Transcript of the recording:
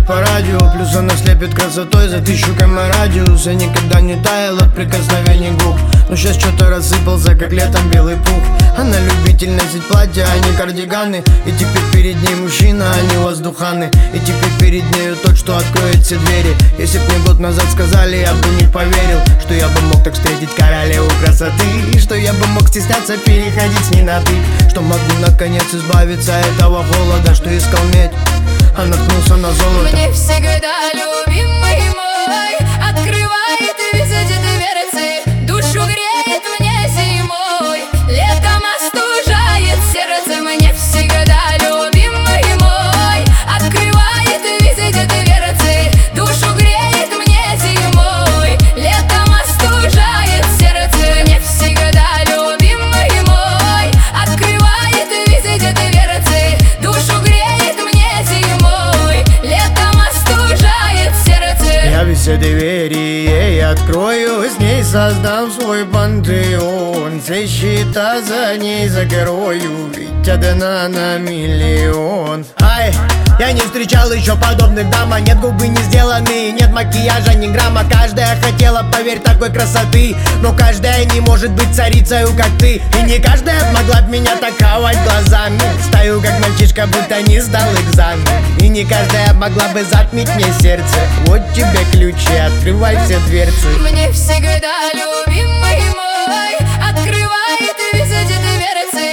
по радио. Плюс она слепит красотой за 1000 км радиус. Я никогда не таял от прикосновений губ, но сейчас что-то рассыпался, как летом белый пух. Она любитель носить платья, а не кардиганы. И теперь перед ней мужчина, а не воздуханы. И теперь перед нею тот, что откроет все двери. Если б мне год назад сказали, я бы не поверил, что я бы мог так встретить королеву красоты, и что я бы мог стесняться переходить с ней на ты, что могу наконец избавиться от этого холода, что искал медь, а наткнулся на золото. Мне всегда любимый мой открывает везде дверцы, душу греет мне зимой, летом остужает сердце. Мне всегда любимый мой открывает везде дверцы, душу греет мне зимой, летом остужает сердце. Мне всегда любимый мой открывает везде дверцы, душу греет мне зимой, летом остужает сердце. Я везде двери ей открою, с ней создам свой пантеон, все счета за ней закрою, ведь одна на миллион. Ай, я не встречал еще подобных дам, а нет, губы не сделаны, нет макияжа, ни грамма. Каждая хотела, поверь, такой красоты, но каждая не может быть царицею, как ты. И не каждая могла б меня так хавать глазами. Стою, как мальчишка, будто не сдал экзамен. И не каждая могла бы затмить мне сердце. Вот тебе ключи, открывай все дверцы. Мне всегда любимый мой открывает везде дверцы,